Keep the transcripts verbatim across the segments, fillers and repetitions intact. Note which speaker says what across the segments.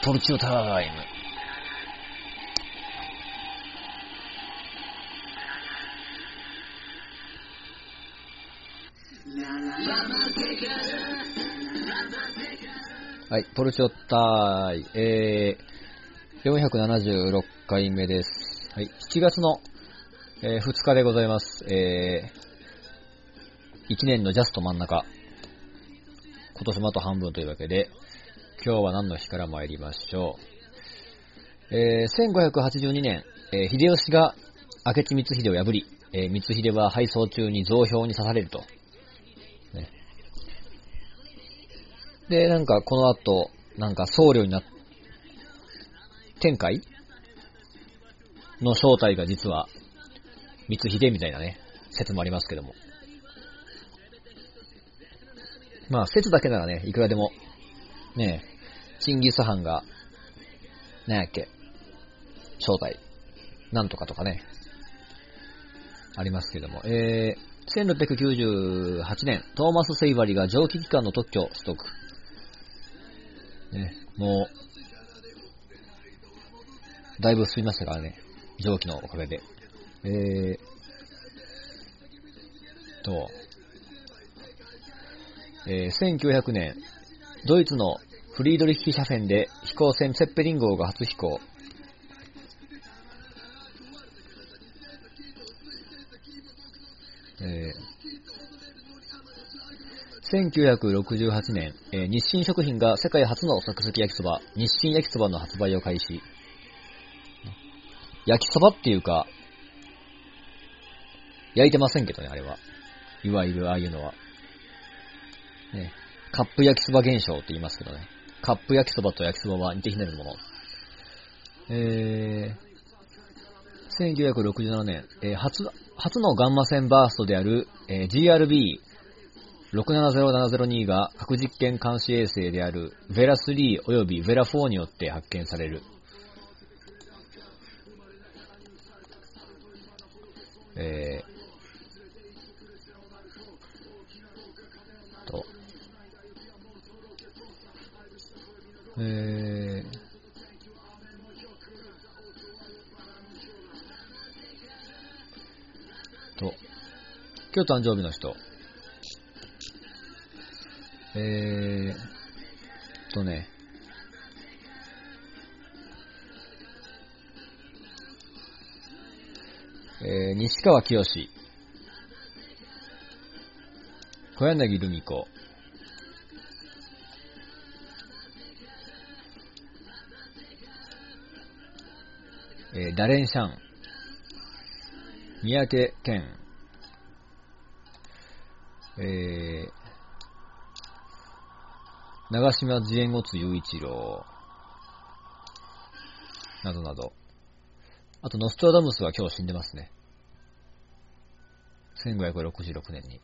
Speaker 1: トルチオタイム。はい、ポルチョタイ、えー、よんひゃくななじゅうろっかいめです。はい、しちがつの、えー、ふつかでございます。えー、いちねんのジャスト真ん中。今年もあと半分というわけで、今日は何の日から参りましょう。えー、せんごひゃくはちじゅうにねん、えー、秀吉が明智光秀を破り、えー、光秀は敗走中に増票に刺されると。ね、で、なんかこの後、なんか僧侶になっ、天海の正体が実は光秀みたいなね、説もありますけども。まあ、説だけならね、いくらでも、ねえ、チンギス・ハンが、なんやっけ、正体、なんとかとかね、ありますけども。えー、せんろっぴゃくきゅうじゅうはちねん、トーマス・セイバリが蒸気機関の特許を取得。ね、もう、だいぶ進みましたからね、蒸気のおかげで。えー、と、えー、せんきゅうひゃくねん、ドイツのフリードリッヒ斜線で飛行船ツェッペリン号が初飛行。えー、せんきゅうひゃくろくじゅうはちねん、えー、日清食品が世界初の即席焼きそば、日清焼きそばの発売を開始。焼きそばっていうか、焼いてませんけどね、あれは。いわゆるああいうのは。ね、カップ焼きそば現象って言いますけどね。カップ焼きそばと焼きそばは似て非なるもの。えー、せんきゅうひゃくろくじゅうななねん、えー、初、初のガンマ線バーストである、えー、ジーアールビーろくななゼロななゼロに が核実験監視衛星であるヴェラスリー及びヴェラフォーによって発見される。えー、と、えー、と、今日誕生日の人。えー、とね、えー、西川きよし、小柳ルミ子、えー、ダレンシャン、三宅健、えー、長島慈円没雄一郎、などなど。あと、ノストラダムスは今日死んでますね。せんごひゃくろくじゅうろくねんに。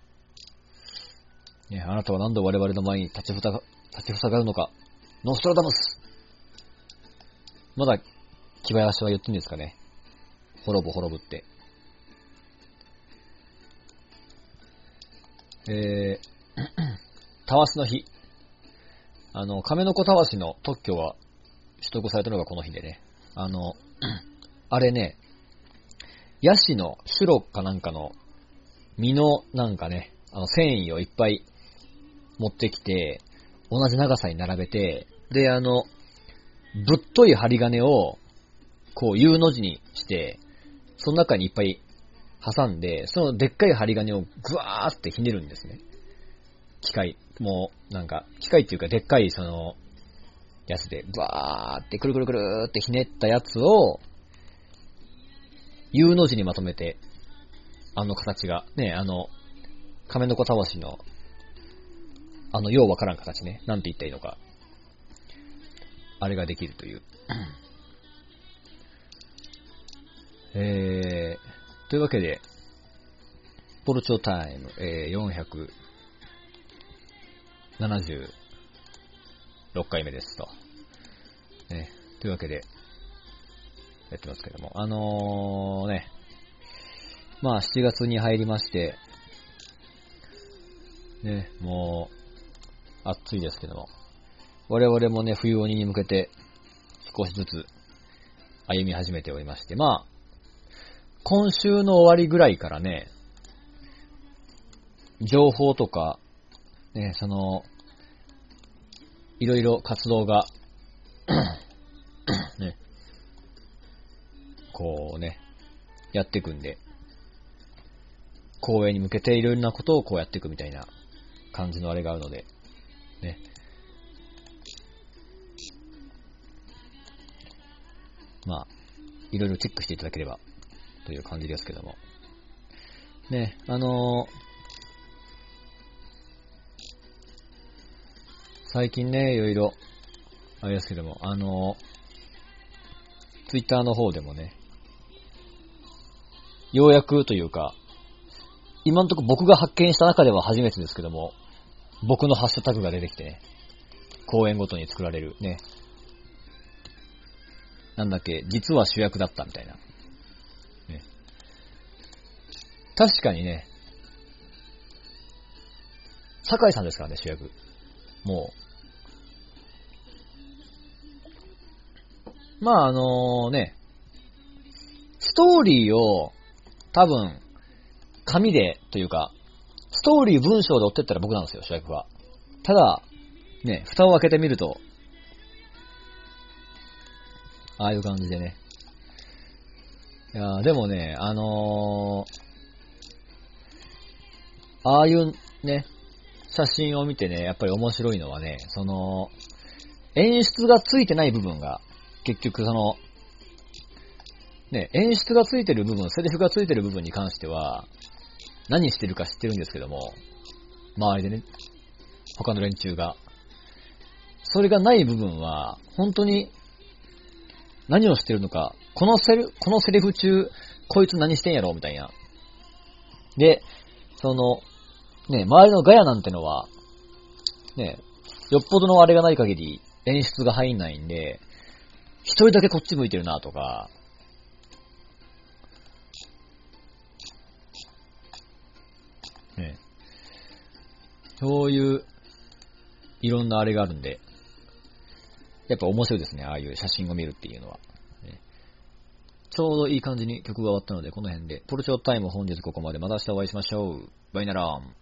Speaker 1: ね、あなたは何度我々の前に立ちふさが、立ちふさがるのか。ノストラダムスまだ、木林は言ってんですかね。滅ぶ滅ぶって。えー、たわしの日。あの、亀の子たわしの特許は取得されたのがこの日でね。あの、あれね、ヤシのシュロかなんかの実のなんかね、あの繊維をいっぱい持ってきて、同じ長さに並べて、で、あの、ぶっとい針金を、こう U の字にして、その中にいっぱい挟んで、そのでっかい針金をぐわーってひねるんですね。機械、もう、なんか、機械っていうかでっかいその、やつで、ぐわーってくるくるくるーってひねったやつを、U の字にまとめて、あの形が、ね、あの、亀の子たわしの、あの、ようわからん形ね。なんて言ったらいいのか。あれができるという。えー、というわけで、ポルチョタイム、えー、よんひゃくななじゅうろっかいめですと。ね、というわけで、やってますけども。あのー、ね、まあしちがつに入りまして、ね、もう、暑いですけども。 我々もね、冬鬼に向けて少しずつ歩み始めておりまして、まあ、今週の終わりぐらいからね、情報とか、ね、その、いろいろ活動が、ね、こうね、やっていくんで、公演に向けていろいろなことをこうやっていくみたいな感じのあれがあるので、ね。まあ、いろいろチェックしていただければという感じですけども。ね、あのー、最近ね、いろいろ、あれですけども、あのー、ツイッターの方でもね、ようやくというか、今のところ僕が発見した中では初めてですけども、僕のハッシュタグが出てきてね、公演ごとに作られるね、なんだっけ、実は主役だったみたいな。ね、確かにね、酒井さんですからね、主役。もう。まあ、あのね、ストーリーを多分、紙でというか、ストーリー文章で追ってったら僕なんですよ、主役は。ただ、ね、蓋を開けてみると、ああいう感じでね。いやーでもね、あのー、ああいうね、写真を見てね、やっぱり面白いのはね、その、演出がついてない部分が、結局その、ね、演出がついてる部分、セリフがついてる部分に関しては、何してるか知ってるんですけども、周りでね、他の連中が。それがない部分は、本当に、何をしてるのか、このセリフ、このセリフ中、こいつ何してんやろみたいな。で、その、ね、周りのガヤなんてのは、ね、よっぽどのあれがない限り演出が入んないんで、一人だけこっち向いてるなとか、ね、そういう、いろんなあれがあるんで、やっぱ面白いですね、ああいう写真を見るっていうのは。ね、ちょうどいい感じに曲が終わったので、この辺で、ポルチョタイム本日ここまで。また明日お会いしましょう。バイナラーン。